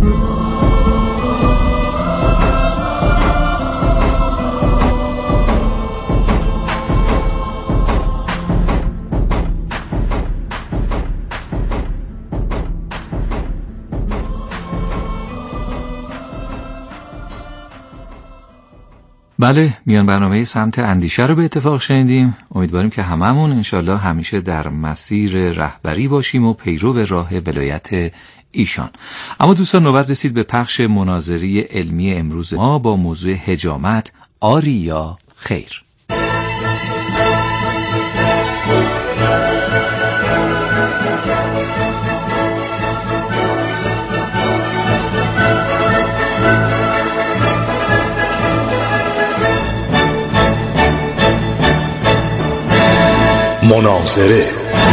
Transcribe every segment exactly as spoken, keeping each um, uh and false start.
بله، میان برنامه سمت اندیشه رو به اتفاق شنیدیم. امیدواریم که هممون انشالله همیشه در مسیر رهبری باشیم و پیرو به راه ولایت ایشان. اما دوستان، نوبت رسید به پخش مناظری علمی امروز ما با موضوع حجامت، آری یا خیر. مناظره.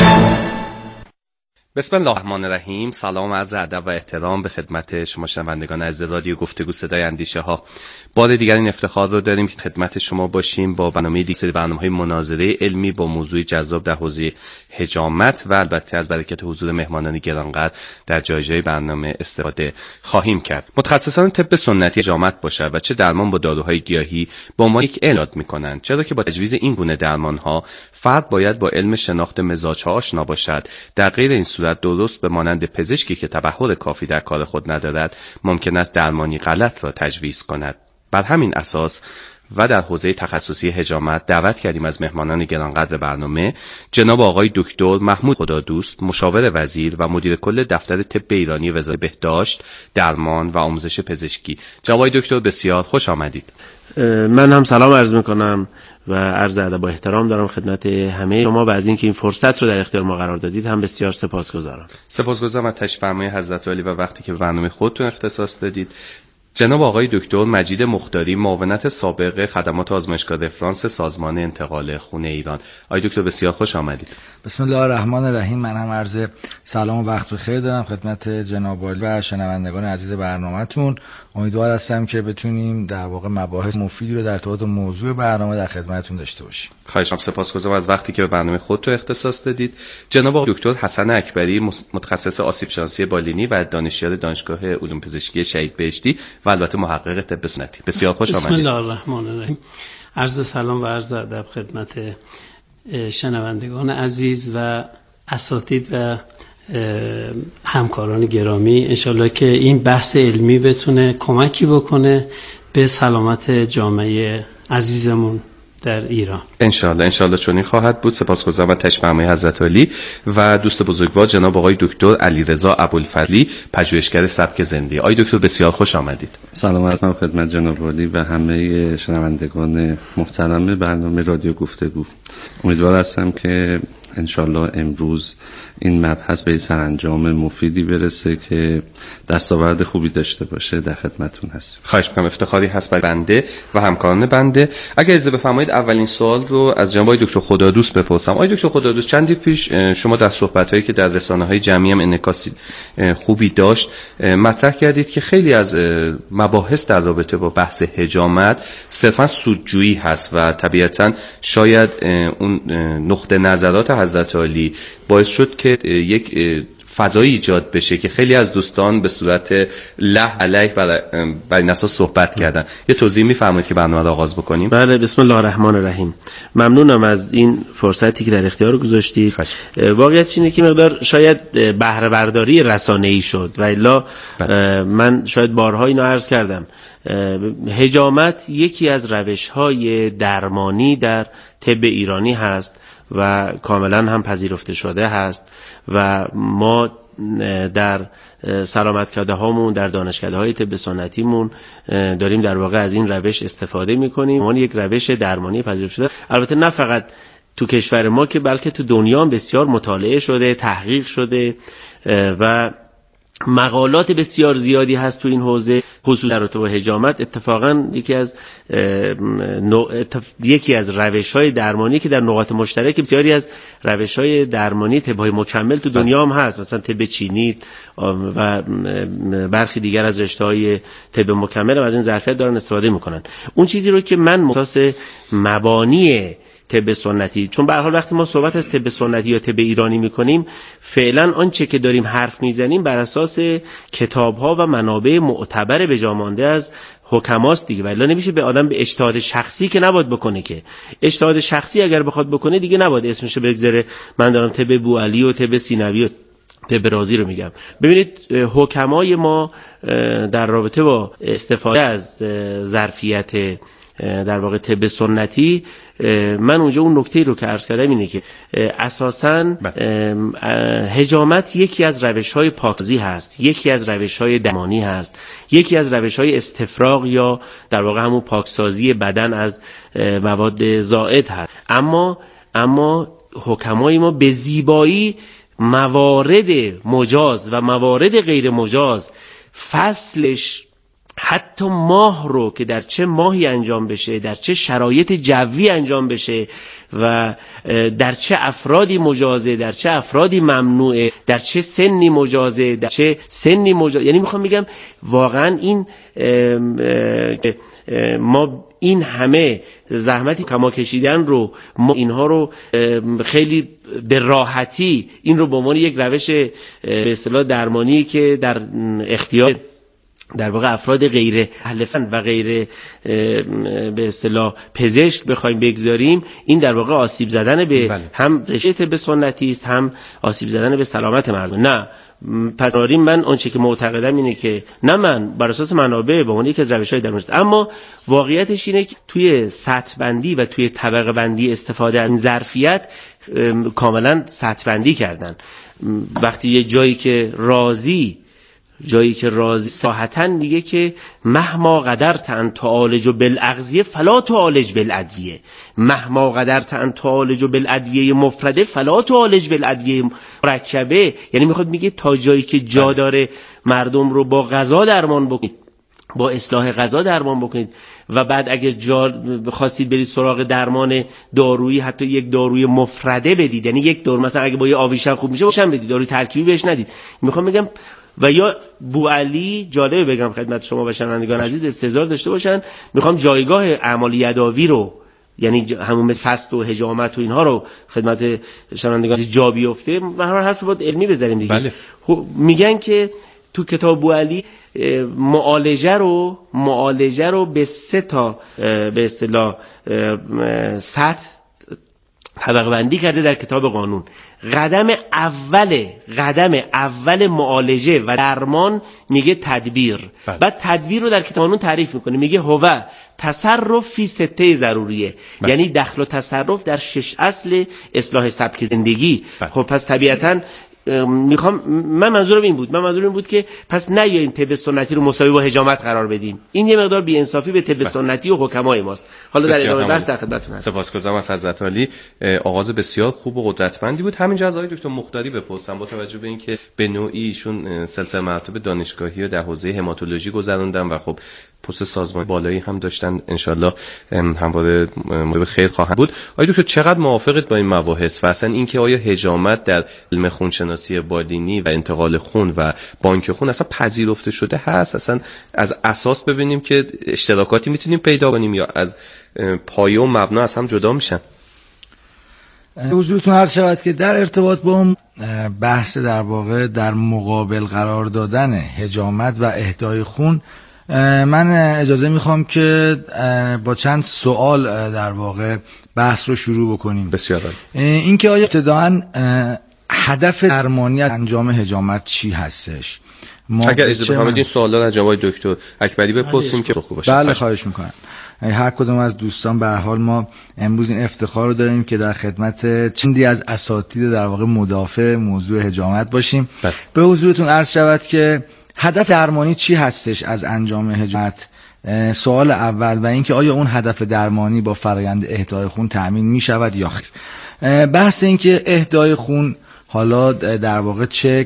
بسم الله الرحمن الرحیم. سلام و عرض ادب و احترام به خدمت شما شنوندگان عزیز رادیو گفتگو صدای اندیشه ها. بار دیگر این افتخار رو داریم که خدمت شما باشیم با برنامه دیگه، برنامه‌های مناظره علمی با موضوع جذاب در حوزه حجامت و البته از برکت حضور مهمانان گرانقدر در جای جای برنامه استفاده خواهیم کرد. متخصصان طب سنتی حجامت باشد و چه درمان با داروهای گیاهی با ما یک اعلاد می‌کنند، چرا که با تجویز این گونه درمان‌ها فرد باید با علم شناخت مزاج‌ها آشنا باشد. در غیر این صورت درست به مانند پزشکی که تبحر کافی در کار خود ندارد ممکن است درمانی غلط را تجویز کند. بر همین اساس و در حوزه تخصصی حجامت دعوت کردیم از مهمانان گرانقدر برنامه جناب آقای دکتر محمود خدادوست، مشاور وزیر و مدیر کل دفتر طب ایرانی وزارت بهداشت، درمان و آموزش پزشکی. جناب آقای دکتر بسیار خوش آمدید. من هم سلام عرض میکنم و عرض ادب و احترام دارم خدمت همه شما و از اینکه این فرصت رو در اختیار ما قرار دادید هم بسیار سپاسگزارم. سپاسگزارم از تشریف فرمای حضرت عالی و وقتی که برنامه خودتون اختصاص دادید. جناب آقای دکتر مجید مختاری، معاونت سابق خدمات آزمایشگاه رفرانس سازمان انتقال خون ایران. آقای دکتر بسیار خوش آمدید. بسم الله الرحمن الرحیم. من هم عرض سلام و وقت بخیر دارم خدمت جناب عالی و شنوندگان عزیز برنامه‌تون. امیدوار هستم که بتونیم در واقع مباحث مفیدی رو در ارتباط موضوع برنامه در خدمتتون داشته باشیم. خواهشام. سپاسگزارم از وقتی که به برنامه خودتون اختصاص دادید. جناب آقای دکتر حسن اکبری، متخصص آسیب شناسی بالینی و دانشیار دانشگاه علوم پزشکی شهید بهشتی و البته محقق طب سنتی. بسیار خوش آمدید. بسم الله الرحمن الرحیم. عرض سلام و عرض ادب خدمت شنوندگان عزیز و اساتید و همکاران گرامی. انشالله که این بحث علمی بتونه کمکی بکنه به سلامت جامعه عزیزمون در ایران. انشالله انشالله چنین خواهد بود. سپاسگزارم از تشریف فرمای حضرت عالی و دوست بزرگوار جناب آقای دکتر علیرضا ابوالفضلی، پژوهشگر سبک زندگی. آقای دکتر بسیار خوش آمدید. سلام عرض می‌کنم خدمت جناب عالی و همه شنوندگان محترم برنامه رادیو گفتگو. امیدوار هستم که انشالله امروز این مبحث به سرانجام مفیدی برسه که دستاورد خوبی داشته باشه. در خدمتتون هستم. خواهش می‌کنم. افتخاری هست برای بنده و همکاران بنده. اگه اجازه بفرمایید اولین سوال رو از جناب آقای دکتر خدادوست بپرسم. آقای دکتر خدادوست، چندی پیش شما در صحبت‌هایی که در رسانه‌های جمعی هم انعکاس خوبی داشت مطرح کردید که خیلی از مباحث در رابطه با بحث حجامت صرفاً سودجویی هست و طبیعتاً شاید اون نقطه نظرات حضرت عالی باعث شد که یک فضایی ایجاد بشه که خیلی از دوستان به صورت له علیه بر این اساس صحبت کردن. یه توضیح می‌فرمایید که برنامه رو آغاز بکنیم؟ بله، بسم الله الرحمن الرحیم. ممنونم از این فرصتی که در اختیار گذاشتید. واقعیت اینه که مقدار شاید بهره برداری رسانه‌ای شد و الا من شاید بارها اینو عرض کردم. حجامت یکی از روش‌های درمانی در طب ایرانی هست و کاملا هم پذیرفته شده هست و ما در سلامتکده هامون در دانشکده های طب سنتیمون داریم در واقع از این روش استفاده میکنیم. ما یک روش درمانی پذیرفته شده، البته نه فقط تو کشور ما که بلکه تو دنیا هم بسیار مطالعه شده، تحقیق شده و مقالات بسیار زیادی هست تو این حوزه، خصوصا در رابطه با حجامت. اتفاقا یکی از اتف... یکی از روش‌های درمانی که در نقاط مشترک بسیاری از روش‌های درمانی طب‌های مکمل تو دنیا هم هست، مثلا طب چینی و برخی دیگر از رشته‌های طب مکمل و از این ظرفیت دارن استفاده میکنن. اون چیزی رو که من اساس مبانی طب سنتی. چون به هر حال وقتی ما صحبت از طب سنتی یا طب ایرانی میکنیم فعلا آنچه که داریم حرف میزنیم بر اساس کتاب‌ها و منابع معتبر به جا مانده از حکماست دیگه، ولی نمیشه به آدم به اجتهاد شخصی که نباید بکنه. که اجتهاد شخصی اگر بخواد بکنه دیگه نباید اسمشو بگذاره من دارم طب بوعلی و طب سینوی و طب رازی رو میگم. ببینید حکمای ما در رابطه با استفاده از ظرفیت در واقع طب سنتی، من اونجا اون نکته رو که عرض کردم اینه که اساساً حجامت یکی از روش‌های پاکسازی هست، یکی از روش‌های درمانی هست، یکی از روش‌های استفراغ یا در واقع همون پاکسازی بدن از مواد زائد هست. اما اما حکمای ما به زیبایی موارد مجاز و موارد غیر مجاز، فصلش حتی ماه رو که در چه ماهی انجام بشه، در چه شرایط جوی انجام بشه و در چه افرادی مجازه، در چه افرادی ممنوعه، در چه سنی مجازه، در چه سنی مجازه. یعنی میخوام بگم واقعا این ما این همه زحمتی که ما کشیدن رو، ما اینها رو خیلی به راحتی این رو به عنوان یک روش به اصطلاح درمانی که در اختیار در واقع افراد غیر اهل فن و غیر به اصطلاح پزشک بخوایم بگذاریم، این در واقع آسیب زدن به بله. هم رشته طب سنتی است، هم آسیب زدن به سلامت مردم. نه، پس من آنچه که معتقدم اینه که نه، من بر اساس منابع به عنوان یک از روش‌های درمانی است، اما واقعیتش اینه که توی سطح بندی و توی طبقه بندی استفاده از این ظرفیت کاملا سطح بندی کردن. وقتی یه جایی که راضی جایی که راضی صاحتاً میگه که مهما قدرت ان تعالج بالاغذیه فلا تعالج بالادویه، مهما قدرت ان تعالج بالادویه مفرده فلا تعالج بالادویه مرکبه. یعنی میخواد میگه تا جایی که جا داره مردم رو با غذا درمان بکنید، با اصلاح غذا درمان بکنید، و بعد اگه جا خواستید برید سراغ درمان دارویی، حتی یک داروی مفرده بدید، یعنی یک دارو مثلا اگه با یه آویشن خوب میشه باشم بدید، داروی ترکیبی بهش ندید. میخوام بگم و یا بوعلی، جالبه بگم خدمت شما و شنوندگان عزیز استحضار داشته باشن، میخوام جایگاه اعمال یداوی رو، یعنی همون فست و حجامت و اینها رو خدمت شنوندگان عزیز جا بیفته، به هر حرف باید علمی بذاریم دیگه. بله. میگن که تو کتاب بوعلی معالجه رو معالجه رو به سه تا به اصطلاح سطح طبقه بندی کرده در کتاب قانون. قدم اول قدم اول معالجه و درمان میگه تدبیر. بله. بعد تدبیر رو در کتاب قانون تعریف میکنه، میگه هو تصرف فی سته ضروریه. بله. یعنی دخل و تصرف در شش اصل اصلاح سبک زندگی. بله. خب پس طبیعتاً میخوام من منظورم این بود من منظورم این بود که پس نیاییم طب سنتی رو مساوی با حجامت قرار بدیم. این یه مقدار بی‌انصافی به طب سنتی و حکمای ماست. حالا در ادامه بحث در خدمتتون هستم. سپاسگزارم از حضرت عالی. آغاز بسیار خوب و قدرتمندی بود. همینجا از آقای دکتر مختاری بپرسم، با توجه به اینکه به نوعی ایشون سلسله مراتب دانشگاهی و در حوزه هماتولوژی گذروندن و خب پست سازمان بالایی هم داشتن، انشالله همواره مورد خیر خواهند بود. آیا دکتر چقدر موافقید با این مباحث و اصلا اینکه آیا حجامت در علم خونشناسی بالینی و انتقال خون و بانک خون اصلا پذیرفته شده هست؟ اصلا از اساس ببینیم که اشتراکاتی میتونیم پیدا کنیم یا از پایه و مبنا از هم جدا میشن؟ حضورتون عرض شود که در ارتباط با اون بحث در واقع در مقابل قرار دادن حجامت و اهدای خون، من اجازه میخوام که با چند سوال در واقع بحث رو شروع بکنیم. بسیار عالی. این که آیا ابتداعاً هدف درمانی از انجام حجامت چی هستش؟ اگر اجازه بفرمایید این سوالا از جناب دکتر اکبری بپرسیم که خوب باشه. بله خواهش میکنم. هر کدوم از دوستان به هر حال ما امروز این افتخار رو داریم که در خدمت چندی از اساتید در واقع مدافع موضوع حجامت باشیم. بله. به حضورتون عرض شود که هدف درمانی چی هستش از انجام حجامت؟ سوال اول. و اینکه آیا اون هدف درمانی با فرآیند اهدای خون تأمین می شود یا خیر؟ بحث این که اهدای خون حالا در واقع چه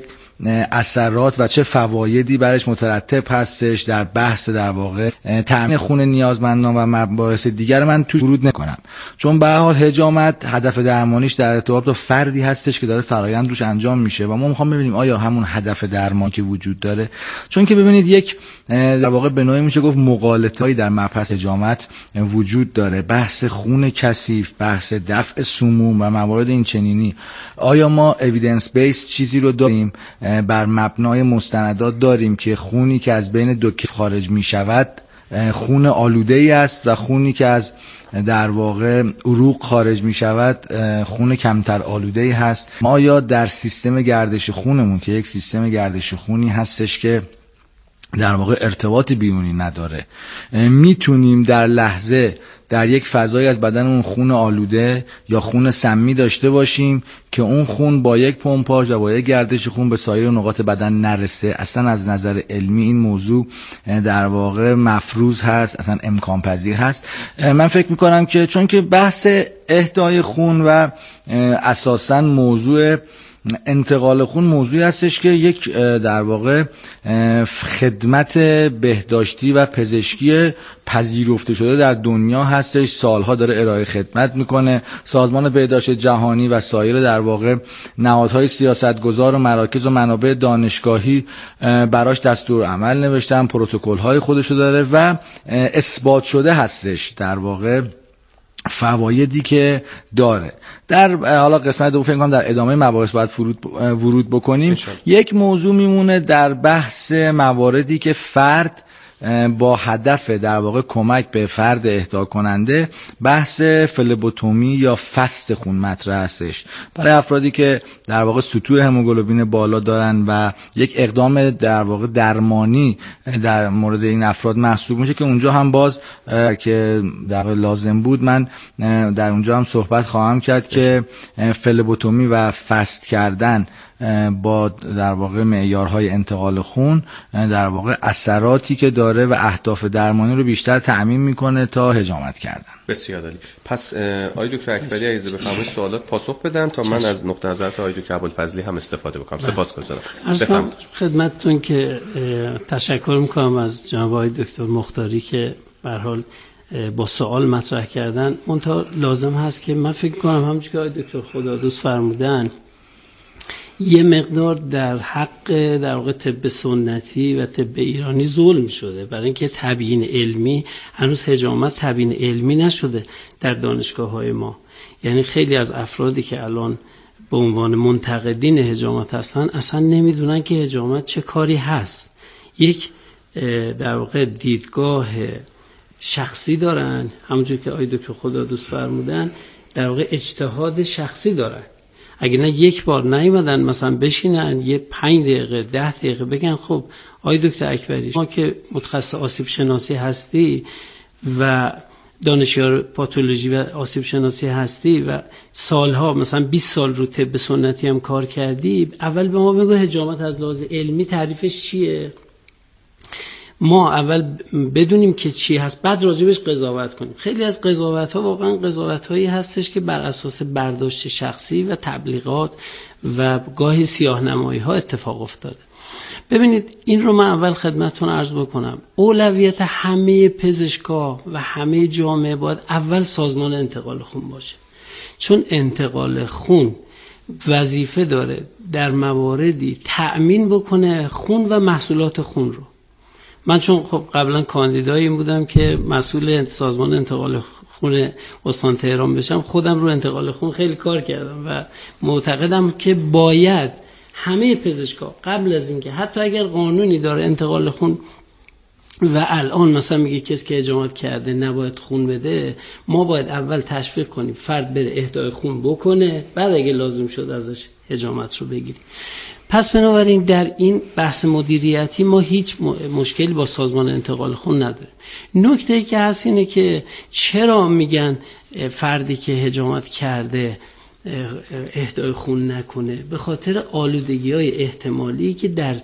اثرات و چه فوایدی برش مترتب هستش در بحث در واقع تامین خون نیازمندان و مباحث دیگر من تو ورود نکنم، چون به هر حال حجامت هدف درمانیش در ارتباط با فردی هستش که داره فرایند روش انجام میشه و ما میخوام ببینیم آیا همون هدف درمان که وجود داره، چون که ببینید یک در واقع به نوعی میشه گفت مغالطه‌ای در مبحث حجامت وجود داره، بحث خون کثیف، بحث دفع سموم و موارد این چنینی. آیا ما اوییدنس بیس چیزی رو داریم، بر مبنای مستندات داریم که خونی که از بین دو کیف خارج میشود خون آلوده ای است و خونی که از در واقع عروق خارج می شود خون کمتر آلوده ای هست؟ ما یا در سیستم گردش خونمون که یک سیستم گردش خونی هستش که در واقع ارتباط بیرونی نداره، میتونیم در لحظه در یک فضای از بدن اون خون آلوده یا خون سمی داشته باشیم که اون خون با یک پمپاژ و با یک گردش خون به سایر نقاط بدن نرسه؟ اصلا از نظر علمی این موضوع در واقع مفروض هست، اصلا امکان پذیر هست؟ من فکر میکنم که چون که بحث اهدای خون و اساساً موضوع انتقال خون موضوعی هستش که یک در واقع خدمت بهداشتی و پزشکی پذیرفته شده در دنیا هستش، سالها داره ارائه خدمت میکنه. سازمان بهداشت جهانی و سایر در واقع نهادهای سیاستگزار و مراکز و منابع دانشگاهی براش دستور عمل نوشتن، پروتکل‌های خودشو داره و اثبات شده هستش در واقع فوایدی که داره. در حالا قسمت دوم فکر کنم در ادامه مباحث باید ورود بکنیم. یک موضوع میمونه در بحث مواردی که فرد با هدف در واقع کمک به فرد اهدا کننده بحث فلبوتومی یا فست خون مطرح هستش برای افرادی که در واقع سطوح هموگلوبین بالا دارن و یک اقدام در واقع درمانی در مورد این افراد محسوب میشه که اونجا هم باز که در واقع لازم بود من در اونجا هم صحبت خواهم کرد که فلبوتومی و فست کردن با در واقع معیارهای انتقال خون در واقع اثراتی که داره و اهداف درمانی رو بیشتر تأمین میکنه تا حجامت کردن. بسیار عالی. پس آقای دکتر اکبری عزیز بفرمایید سوالات پاسخ بدن تا من از نقطه نظرات آقای دکتر ابوالفضلی هم استفاده بکنم. سپاسگزارم. بفرمایید. خدمتتون که تشکر میکنم از جناب آقای دکتر مختاری که به هر حال با سوال مطرح کردن. منتها لازم هست که من فکر کنم همونجوری که آقای دکتر خدادوست فرمودن یه مقدار در حق در واقع طب سنتی و طب ایرانی ظلم شده، برای اینکه تبیین علمی هنوز حجامت تبیین علمی نشده در دانشگاه‌های ما. یعنی خیلی از افرادی که الان به عنوان منتقدین حجامت هستن اصلا نمیدونن که حجامت چه کاری هست. یک در واقع دیدگاه شخصی دارن، همونجور که آقای دکتر خدادوست فرمودن در واقع اجتهاد شخصی دارن. اگه نه یک بار نیومدن مثلا بشینن یه پنج دقیقه ده دقیقه بگن خب آقای دکتر اکبری شما که متخصص آسیب شناسی هستی و دانشیار پاتولوژی و آسیب شناسی هستی و سالها مثلا بیست سال رو طب سنتی هم کار کردی، اول به ما بگو حجامت از لحاظ علمی تعریفش چیه؟ ما اول بدونیم که چی هست بعد راجبش قضاوت کنیم. خیلی از قضاوت ها واقعا قضاوت هایی هستش که بر اساس برداشت شخصی و تبلیغات و گاهی سیاه‌نمایی ها اتفاق افتاده. ببینید این رو من اول خدمتتون عرض بکنم، اولویت همه پزشکا و همه جامعه باید اول سازمان انتقال خون باشه، چون انتقال خون وظیفه داره در مواردی تأمین بکنه خون و محصولات خون رو. من چون خب قبلا کاندیدایی بودم که مسئول سازمان انتقال خون استان تهران بشم، خودم رو انتقال خون خیلی کار کردم و معتقدم که باید همه پزشکا قبل از اینکه حتی اگر قانونی داره انتقال خون و الان مثلا میگه کسی که حجامت کرده نباید خون بده، ما باید اول تشویق کنیم فرد بره اهدای خون بکنه، بعد اگه لازم شد ازش حجامت رو بگیریم. پس بنابراین در این بحث مدیریتی ما هیچ مشکلی با سازمان انتقال خون نداریم. نکته ای که هست اینه که چرا میگن فردی که حجامت کرده اهدای خون نکنه؟ به خاطر آلودگی‌های احتمالی که در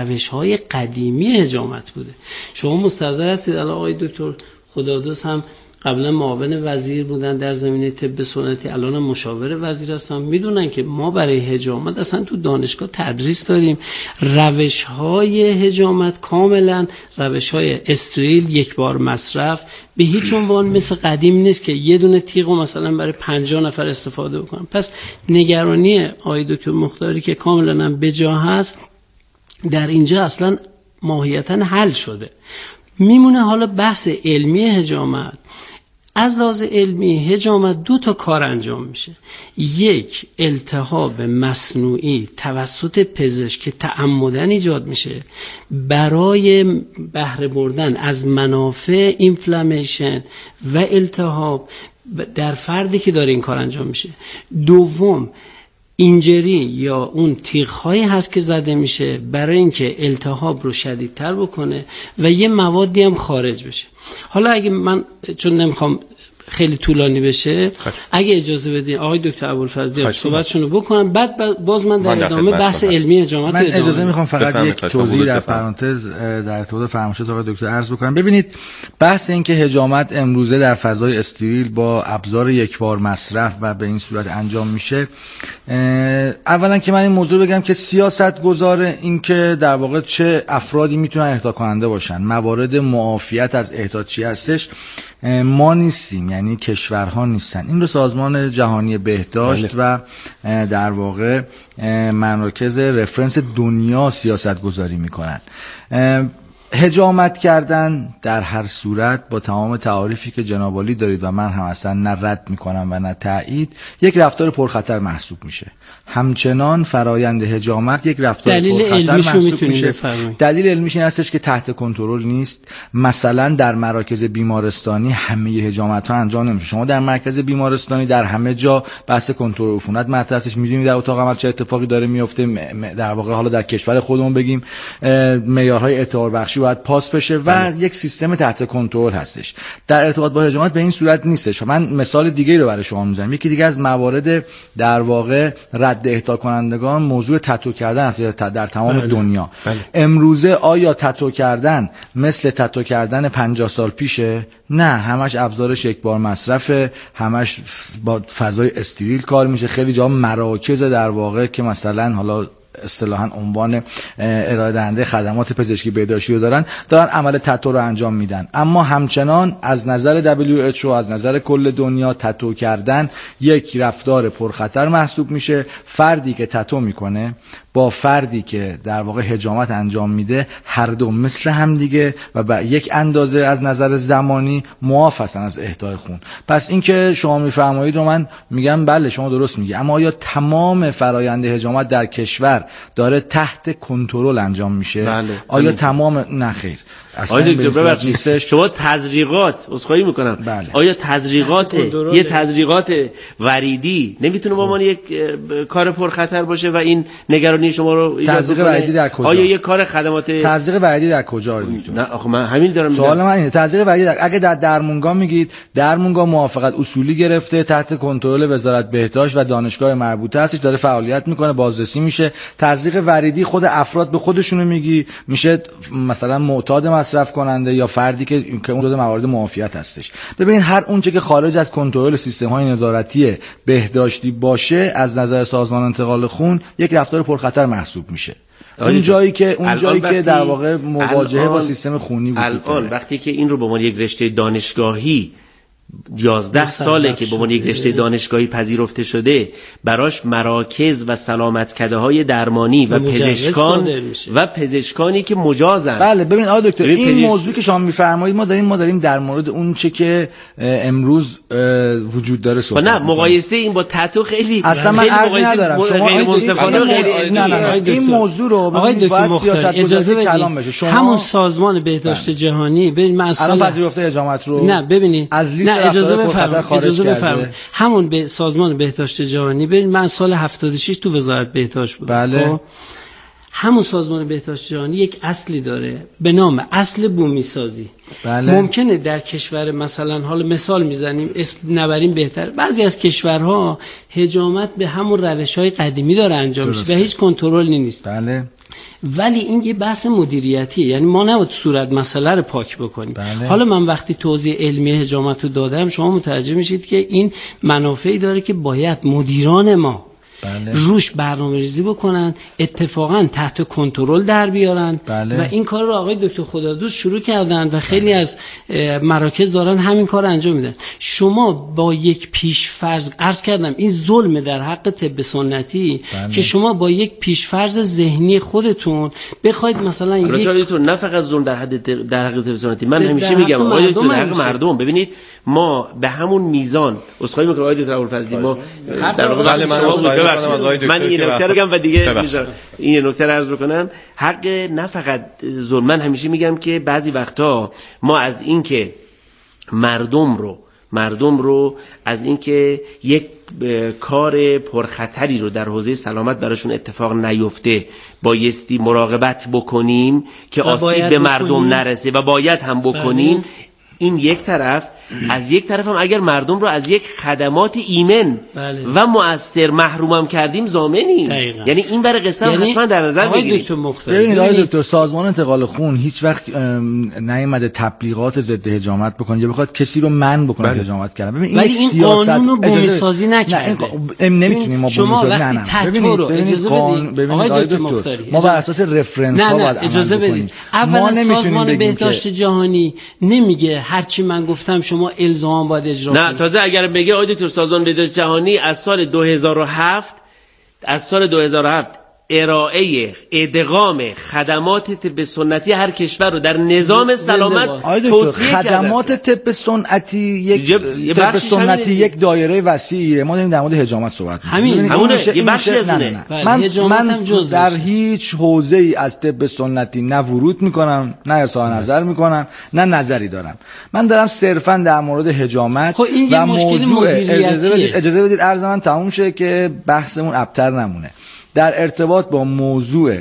روش‌های قدیمی حجامت بوده. شما مستحضر هستید الان آقای دکتر خدادوست هم قبلا معاون وزیر بودن در زمینه طب سنتی، الان مشاور وزیر هستن، میدونن که ما برای حجامت اصلا تو دانشگاه تدریس داریم. روش‌های حجامت کاملا روش‌های استریل، یک بار مصرف، به هیچ عنوان مثل قدیم نیست که یه دونه تیغو مثلا برای پنجاه نفر استفاده بکنن. پس نگرانی آقای دکتر مختاری که کاملا بجا هست در اینجا اصلا ماهیتاً حل شده. میمونه حالا بحث علمی حجامت. از لحاظ علمی حجامت دو تا کار انجام میشه. یک، التهاب مصنوعی توسط پزشک که تعمدن ایجاد میشه برای بهره بردن از منافع اینفلامیشن و التهاب در فردی که داره این کار انجام میشه. دوم، اینجری یا اون تیغ‌هایی هست که زده میشه برای اینکه التهاب رو شدیدتر بکنه و یه موادی هم خارج بشه. حالا اگه من چون نمیخوام خیلی طولانی بشه خب. اگه اجازه بدین آقای دکتر ابوالفضلی صحبتشون رو بکنم، بعد باز من در ادامه بحث علمی حجامت من اجازه میخوام فقط یک توضیح در پرانتز در ارتباط فرمایشات آقای دکتر عرض بکنم. ببینید بحث این که حجامت امروزه در فضای استریل با ابزار یک بار مصرف و به این صورت انجام میشه، اولا که من این موضوع بگم که سیاست گذاره این که در واقع چه افرادی میتونن اهدا کننده باشن، موارد معافیت از اهدا چی هستش، ما نیستیم، یعنی کشورها نیستن. این رو سازمان جهانی بهداشت و در واقع مراکز رفرنس دنیا سیاست گذاری میکنن. حجامت کردن در هر صورت با تمام تعاریفی که جناب عالی دارید و من هم اصلا نه رد میکنم و نه تایید، یک رفتار پرخطر محسوب میشه. همچنان فرایند حجامت یک رفتار پرخطر محسوب میشه. دلیل علمیش این هستش که تحت کنترل نیست. مثلا در مراکز بیمارستانی همه حجامت ها انجام نمیشه. شما در مرکز بیمارستانی در همه جا بحث کنترل عفونت مطرح هستش، میدونید در اتاق عمل چه اتفاقی داره میفته. در واقع حالا در کشور خودمون بگیم معیارهای اعتبار بخشی باید پاس بشه و بله. یک سیستم تحت کنترل هستش. در ارتباط با حجامت به این صورت نیستش. من مثال دیگه رو برای شما میزنم. یکی دیگه از موارد در واقع رد اهدا کنندگان موضوع تتو کردن است در تمام بله. دنیا. بله. امروزه آیا تتو کردن مثل تتو کردن پنجاه سال پیشه؟ نه، همش ابزارش یک بار مصرفه، همش با فضای استریل کار میشه. خیلی جا مراکز در واقع که مثلا حالا اصطلاحاً عنوان ارائه دهنده خدمات پزشکی بهداشتی رو دارن دارن عمل تتو رو انجام میدن، اما همچنان از نظر دبلیو اچ او، از نظر کل دنیا، تتو کردن یک رفتار پرخطر محسوب میشه. فردی که تتو میکنه با فردی که در واقع حجامت انجام میده هر دو مثل هم دیگه و با یک اندازه از نظر زمانی معاف هستن از اهدای خون. پس این که شما میفرمایید رو من میگم بله شما درست میگی، اما آیا تمام فرآیند حجامت در کشور داره تحت کنترل انجام میشه؟ بله. آیا تمام؟ نه خیر. آیا دکتر ببخشید شما تزریقات عذرخواهی میکنم بله. آیا تزریقات یه تزریقات وریدی نمیتونه با من یک کار پرخطر باشه و این نگرانی شما رو ایجاد تزریق وریدی در کجا؟ آیا یه کار خدمات تزریق وریدی در کجا میتونه؟ نه آخه من همین دارم سوال من اینه. تزریق وریدی در... اگه در درمونگاه میگید درمونگاه موافقت اصولی گرفته، تحت کنترل وزارت بهداشت و دانشگاه مربوطه هستش، داره فعالیت میکنه، بازرسی میشه. تزریق وریدی خود افراد به خودشونو میگی میشه مثلا معتاد مصرف کننده یا فردی که که اون دو موارد معافیت هستش. ببینید هر اون چه که خارج از کنترل سیستم‌های نظارتی بهداشتی باشه از نظر سازمان انتقال خون یک رفتار پرخطر محسوب میشه. اون جایی که اون جایی که در واقع مواجهه با سیستم خونی وجود داره. الان وقتی که این رو به عنوان یک رشته دانشگاهی یازده ساله که به عنوان یک رشته دانشگاهی پذیرفته شده، براش مراکز و سلامتکده های درمانی و پزشکان و پزشکانی که مجازن. بله ببین آقای دکتر این پزشک... موضوعی که شما میفرمایید ما داریم ما داریم در مورد اون چه که امروز وجود داره صحبت. نه مقایسه این با تتو خیلی اصلا من ارزی ندارم. شما غیر منصفانه غیر نه نه این موضوع رو آقای دکتر اجازه بدید همون سازمان بهداشت جهانی ببین من اصلا الان پذیرفته حجامت رو نه ببینید از لیست اجازه بفرمایید اجازه بفرمایید همون به سازمان بهداشت جهانی ببین من سال هفتاد و شش تو وزارت بهداشت بودم. بله. همون سازمان بهداشت جهانی یک اصلی داره به نام اصل بومی سازی. بله. ممکنه در کشور مثلا حالا مثال میزنیم اسم نبریم بهتر، بعضی از کشورها حجامت به همون روش‌های قدیمی داره انجام میشه و هیچ کنترلی نیست. بله. ولی این یه بحث مدیریتیه، یعنی ما نباید صورت مسئله رو پاک بکنیم. بله. حالا من وقتی توضیح علمی حجامت رو دادم شما متوجه میشید که این منافعی داره که باید مدیران ما بله. روش برنامه‌ریزی بکنن، اتفاقا تحت کنترل در بیارن. بله. و این کار رو آقای دکتر خدادوست شروع کردن و خیلی بله. از مراکز دارن همین کار رو انجام میدن. شما با یک پیش‌فرض عرض کردم این ظلم در حق طب سنتی بله. که شما با یک پیش‌فرض ذهنی خودتون بخواید مثلا یک دکتر نه فقط ظلم در حد در حق طب سنتی، من همیشه میگم آقای دکتر در حق مردم. ببینید ما به همون میزان اسخای میکنم آقای دکتر ابوالفضلی، ما در واقع من این نکته رو بگم و دیگه این نکته رو عرض بکنم. حق نه فقط ظلم، من همیشه میگم که بعضی وقتا ما از این که مردم رو مردم رو از این که یک کار پرخطری رو در حوزه سلامت براشون اتفاق نیفته بایستی مراقبت بکنیم که آسیب به مردم بکنیم. نرسه و باید هم بکنیم بله. این یک طرف. از یک طرف هم اگر مردم رو از یک خدمات ایمن بله. و مؤثر محروم کردیم ضامنیم. یعنی این برای قصه هم یعنی حتما در نظر بگیرید. ببینید آقای دکتر، سازمان انتقال خون هیچ وقت نیامده تبلیغات ضد حجامت بکنه یا بخواد کسی رو منع بکنه بله. حجامت کردن. ببین این این قانون رو بومی سازی نکرده. نمیتونیم ما بومی سازی نه نه ببینید اجازه بدید آقای دکتر مختاری، ما بر اساس رفرنس ها باید اجازه بدید. اولا سازمان بهداشت جهانی نمیگه هرچی من گفتم شما الزاما باید اجرا کنید. نه تازه اگر بگه آقای دکتر سازمان بهداشت جهانی از سال دو هزار و هفت از سال دو هزار و هفت ارائه ادغام خدمات طب سنتی هر کشور رو در نظام سلامت توصیه کرده. خدمات طب سنتی یک طب سنتی یک دایره وسیعه. ما داریم در مورد حجامت صحبت می‌کنیم. همین همونه یه بخشی از اونه. من من در هیچ حوزه‌ای از طب سنتی نه ورود می‌کنم، نه اظهار نظر می‌کنم، نه نظری دارم. من دارم صرفاً در مورد حجامت خب این و موضوع اجازه بدید اجازه بدید عرض من تموم شه که بحثمون ابتر نمونه. در ارتباط با موضوع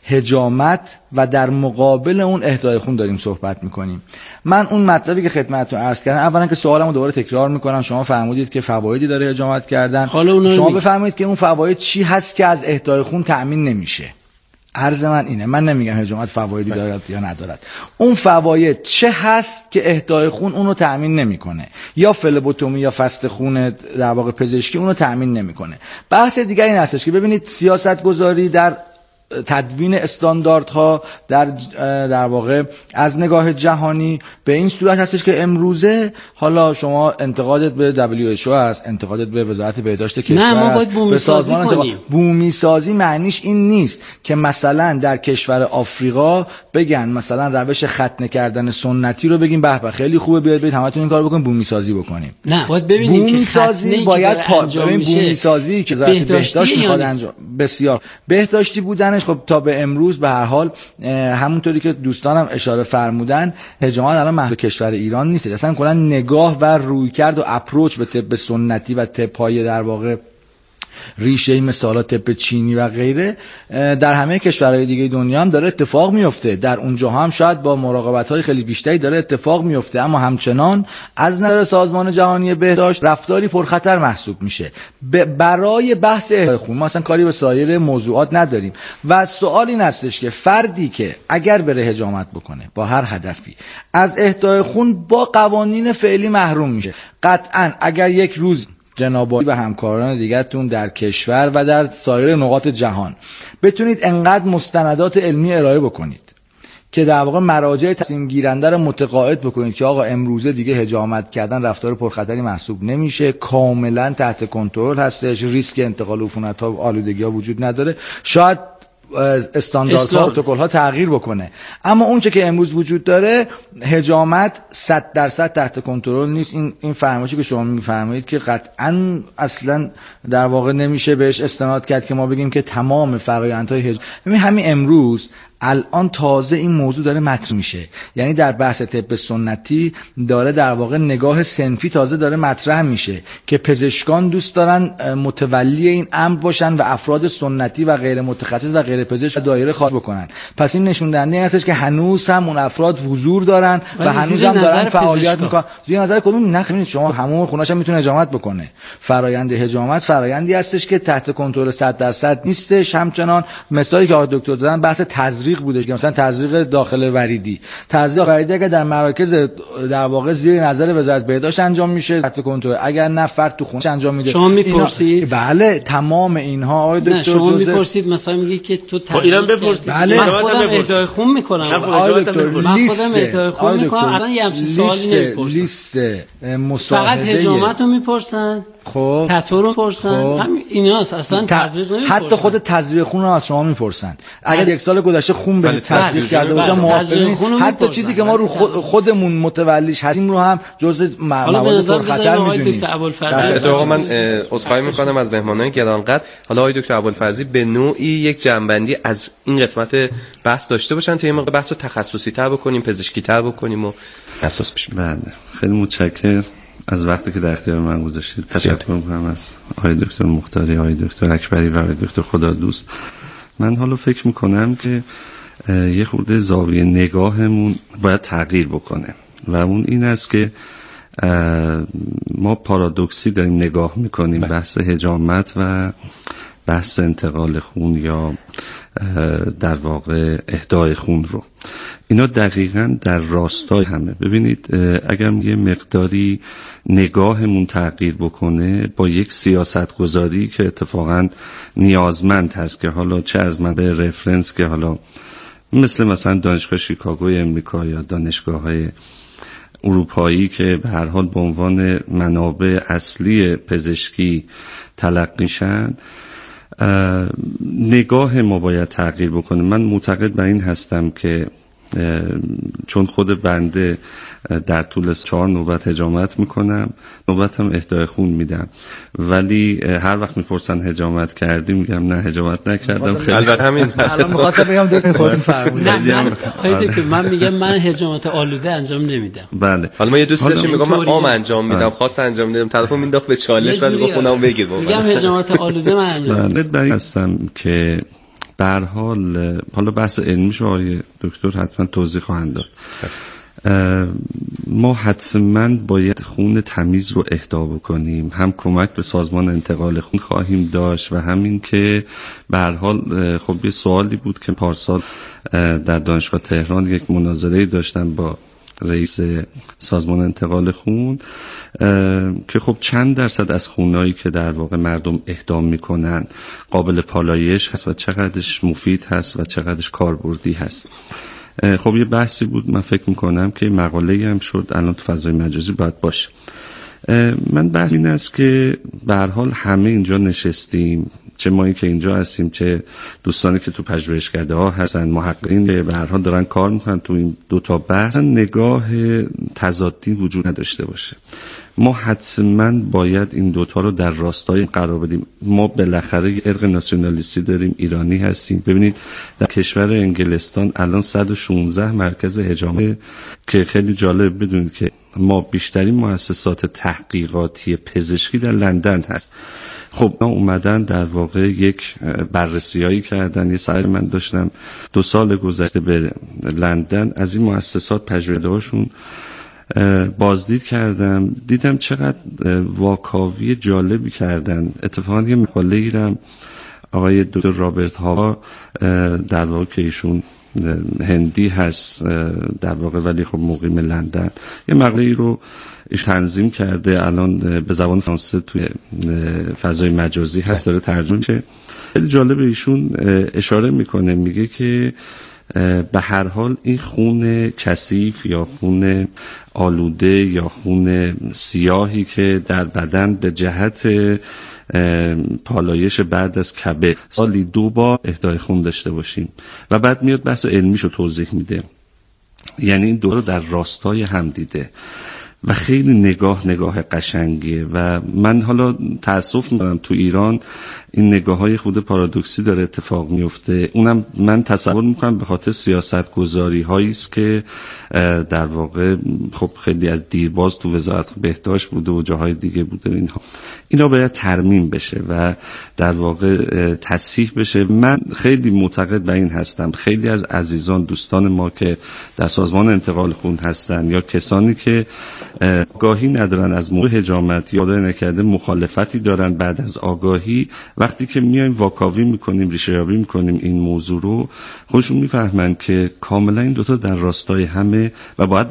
حجامت و در مقابل اون اهدای خون داریم صحبت میکنیم. من اون مطلبی که خدمتتون عرض کردم، اولا که سوالمو دوباره تکرار میکنم، شما فرمودید که فوایدی داره حجامت کردن، شما بفرمایید که اون فواید چی هست که از اهدای خون تأمین نمیشه. عرض من اینه، من نمیگم حجامت فوایدی دارد یا ندارد، اون فواید چه هست که اهدای خون اونو تأمین نمیکنه، یا فلبوتومی یا فست خون در واقع پزشکی اونو تأمین نمیکنه. بحث دیگه این هستش که ببینید سیاست گذاری در تدوین استانداردها در در واقع از نگاه جهانی به این صورت هستش که امروزه حالا شما انتقادت به دبلیو اچ او است، انتقادت به وزارت بهداشت کشور نه ما باید است، بومی سازی کنیم. بومی سازی معنیش این نیست که مثلا در کشور آفریقا بگن مثلا روش ختنه کردن سنتی رو بگیم به به خیلی خوبه بیاید برید همتون این کارو بکنید، بومی سازی بکنیم. نه باید ببینیم بومی که سازی باید انجام میشه. بومی سازی که وزارت بهداشت میخواد انجام بسیار بهداشتی بودن. خب تا به امروز به هر حال همونطوری که دوستانم اشاره فرمودن حجامت الان محدود کشور ایران نیست، اصلا کلا نگاه و رویکرد و اپروچ به طب سنتی و طب‌های در واقع ریشه مثلا طب چینی و غیره در همه کشورهای دیگه دنیا هم داره اتفاق میفته. در اونجا هم شاید با مراقبت‌های خیلی بیشتری داره اتفاق میفته، اما همچنان از نظر سازمان جهانی بهداشت رفتاری پرخطر محسوب میشه. برای بحث اهدای خون ما اصلا کاری به سایر موضوعات نداریم و سوال این هستش که فردی که اگر بره حجامت بکنه با هر هدفی از اهدای خون با قوانین فعلی محروم میشه. قطعاً اگر یک روز جناب عالی و همکاران دیگرتون در کشور و در سایر نقاط جهان بتونید انقدر مستندات علمی ارائه بکنید که در واقع مراجع تصمیم گیرنده رو متقاعد بکنید که آقا امروزه دیگه حجامت کردن رفتار پرخطری محسوب نمیشه، کاملا تحت کنترل هستش، ریسک انتقال عفونت‌ها و آلودگی‌ها وجود نداره، شاید استانداردها و پروتکل‌ها تغییر بکنه، اما اون چه که امروز وجود داره حجامت صد درصد تحت کنترل نیست. این این فرمایشی که شما میفرمایید که قطعاً اصلا در واقع نمیشه بهش استناد کرد که ما بگیم که تمام فرآیندهای حجامت. ببین همین امروز الان تازه این موضوع داره مطرح میشه. یعنی در بحث طب سنتی داره در واقع نگاه صنفی تازه داره مطرح میشه که پزشکان دوست دارن متولی این امر باشن و افراد سنتی و غیر متخصص و غیر پزشک دایره خارج بکنن. پس این نشون دهنده این هستش که هنوز هم اون افراد حضور دارن و هنوز هم دارن فعالیت میکنن. زیر نظر کدوم؟ نه ببینید شما همون خونه‌اش هم میتونه حجامت بکنه. فرآیند حجامت فرآیندی هستش که تحت کنترل صد درصد نیستش. همچنان مثالی که آقای دکتر دادن بحث تزریق بودش که مثلا تزریق داخل وریدی، تزریق وریدی اگر در مراکز در واقع زیر نظر وزارت بهداشت انجام میشه تحت کنترل، اگر نه فرد تو خونه‌اش انجام میده. شما میپرسید؟ بله تمام اینها آقای دکتر شما میپرسید مثلا میگی که تو تزریق اینا بپرسید. بله. من خودم اهدای خون میکنم. آقای دکتر من خودم اهدای خون میکنم. الان یه همچین سوالی نمیپرسم. لیست مصاحبه فقط حجامت رو میپرسن. خب تتو رو میپرسن. خب. همین ایناست. اصلا تزریق نمیپرسن. حتی خود تزریق خون رو از شما میپرسن. اگر یک سال گذشته خون به تزریق کرده باشن موافقین. حتی چیزی که ما رو خود خودمون متولیش هستیم رو هم جزء مواد پرخطر میدونیم. اتفاقا من عذرخواهی میکنم از مهمانان گرانقدر. حالا آقای دکتر ابوالفضلی به نوعی یک جنبندی از این قسمت بحث داشته باشن تا این موقع بحث رو تخصصی تر بکنیم، پزشکی تر بکنیم و اساس بشیم. بله خیلی متشکرم از وقتی که در اختیار من گذاشتید. تشکر میکنم از آقای دکتر مختاری، آقای دکتر اکبری و آقای دکتر خدادوست. من حالا فکر میکنم که یه خورده زاویه نگاهمون باید تغییر بکنه و اون این است که ما پارادوکسی داریم نگاه میکنیم بحث حجامت و بحث انتقال خون یا در واقع اهدای خون رو. اینا دقیقاً در راستای همه. ببینید اگر یه مقداری نگاهمون تغییر بکنه با یک سیاست گذاری که اتفاقاً نیازمند هست که حالا چه از منبع رفرنس که حالا مثل مثلا دانشگاه شیکاگوی امریکا یا دانشگاه‌های اروپایی که به هر حال به عنوان منابع اصلی پزشکی تلقی شن، نگاه ما باید تغییر بکنه. من معتقد به این هستم که چون خود بنده در طول چهار نوبت حجامت میکنم، نوبت هم اهدای خون میدم، ولی هر وقت میپرسن حجامت کردی میگم نه حجامت نکردم. خیلی البته همین الان می‌خواستم بگم دکتر خودتون فرمودید. من من میگم من حجامت آلوده انجام نمیدم. بله. حالا ما یه دوست داشتیم میگم من عام انجام میدم، خاص انجام میدم، طرفو مینداخت به چالش بعد گفت اونم بگیر بابا. میگم حجامت آلوده من انجام میدم. برای هستم که به هر حال حالا بحث علمیشو آقای دکتر حتما توضیح خواهند داد. ما حتما باید خون تمیز رو اهدا بکنیم، هم کمک به سازمان انتقال خون خواهیم داشت و همین که به هر حال خب یه سوالی بود که پارسال در دانشگاه تهران یک مناظره داشتن با رئیس سازمان انتقال خون که خب چند درصد از خونایی که در واقع مردم اهدا میکنن قابل پالایش هست و چقدرش مفید هست و چقدرش کاربردی هست. خب یه بحثی بود، من فکر میکنم که مقاله هم شد الان تو فضای مجازی باید باشه. من بحث این است که به هر حال همه اینجا نشستیم، چه مایی که اینجا هستیم چه دوستانی که تو پژوهشکده ها هستن، محققین که به هر حال دارن کار میکنن تو این دو تا بحث، نگاه تضادی وجود نداشته باشه. ما حتما باید این دوتا رو در راستای قرار بدیم. ما بالاخره یه ارق ناسیونالیستی داریم، ایرانی هستیم. ببینید در کشور انگلستان الان صد و شانزده مرکز حجامت که خیلی جالب بدونید که ما بیشترین مؤسسات تحقیقاتی پزشکی در لندن هست. خب ما اومدن در واقع یک بررسیایی کردن. یه سفر من داشتم دو سال گذشته به لندن، از این مؤسسات پژوهش‌هاشون بازدید کردم، دیدم چقدر واکاوی جالبی کردن. اتفاقا یه مقاله ایرم آقای دکتر رابرت ها در واقع که ایشون هندی هست در واقع ولی خب مقیم لندن، یه مقاله ای رو ایش تنظیم کرده، الان به زبان فرانسه توی فضای مجازی هست داره ترجمه میشه. خیلی جالبه، ایشون اشاره میکنه میگه که به هر حال این خون کثیف یا خون آلوده یا خون سیاهی که در بدن به جهت پالایش بعد از کبد سالی دو بار اهدای خون داشته باشیم و بعد میاد بحث علمیشو توضیح میده. یعنی این دو رو در راستای هم دیده و خیلی نگاه نگاه قشنگیه و من حالا تأسف می‌کنم تو ایران این نگاه های خود پارادوکسی داره اتفاق میفته. اونم من تصور میکنم به خاطر سیاست گذاری هایی است که در واقع خب خیلی از دیرباز تو وزارت بهداشت بوده و جاهای دیگه بوده. اینها اینا باید ترمیم بشه و در واقع تصحیح بشه. من خیلی معتقد به این هستم خیلی از عزیزان دوستان ما که در سازمان انتقال خون هستن یا کسانی که آگاهی ندارن از موضوع حجامت یا نکرده مخالفتی دارن، بعد از آگاهی وقتی که میایم واکاوی میکنیم ریشه یابی میکنیم این موضوع رو، خودشون میفهمن که کاملا این دوتا در راستای همه و باید